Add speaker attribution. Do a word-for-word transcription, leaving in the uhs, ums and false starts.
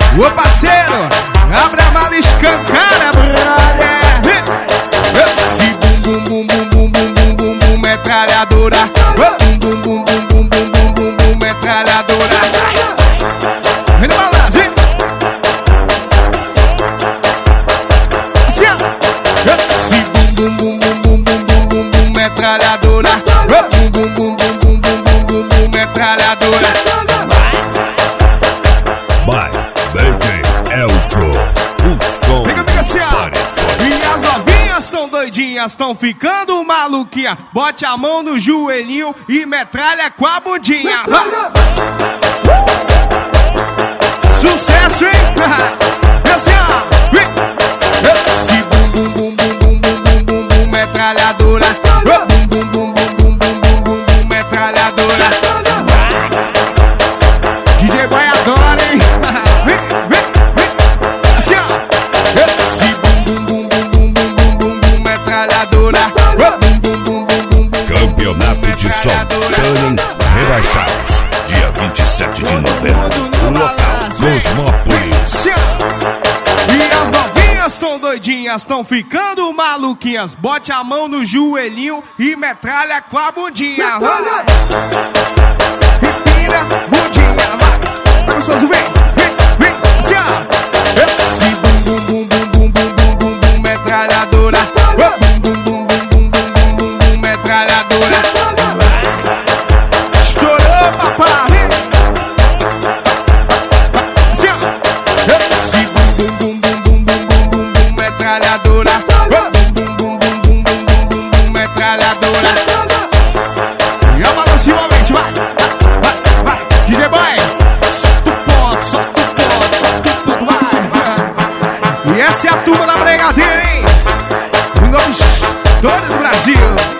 Speaker 1: Ô parceiro, abre a mala e escancara, brother. Esse bum bum bum bum bum bum bum bum metralhadora. Bum bum bum bum bum bum bum bum bum metralhadora. Vem no balanço, hein? Assim, ó. Esse bum bum bum bum bum bum bum bum bum metralhadora. Bum bum bum bum bum bum bum bum bum metralhadora.
Speaker 2: Vai, D J Elson, o som.
Speaker 1: Fica, fica assim, ó. E as novinhas tão doidinhas, tão ficando maluquinha. Bote a mão no joelhinho e metralha com a bundinha. Sucesso, hein? E assim, ó. Esse bum bum bum bum bum bum bum bum metralhadora. Bum bum bum bum bum bum bum bum bum metralhadora. D J Boy adora, hein? Vem, vem, vem. Assim, ó. Esse bum bum bum bum bum bum bum bum metralhadora. Bum bum bum bum bum bum.
Speaker 2: Campeonato de som Tannen Rebaixados, dia vinte e sete de novembro. O local, Cosmópolis.
Speaker 1: E as novinhas tão doidinhas, tão ficando maluquinhas. Bote a mão no joelhinho e metralha com a bundinha. Empina, bundinha, vai. Tá gostoso, vem, vem, vem. Assim, ó. Esse bum bum bum bum bum bum bum bum bum metralhadora. Bum bum bum bum bum bum bum bum bum metralhadora. Estourou, papai. Assim, ó. Esse bum bum bum bum bum bum bum bum bum metralhadora. Bum bum bum bum bum bum bum bum bum metralhadora. E a balança novamente, vai, vai, vai, D J Boy, solta o ponto, solta o ponto, solta o ponto, vai. E essa é a turma da Bregadeira, hein? O nome história do Brasil.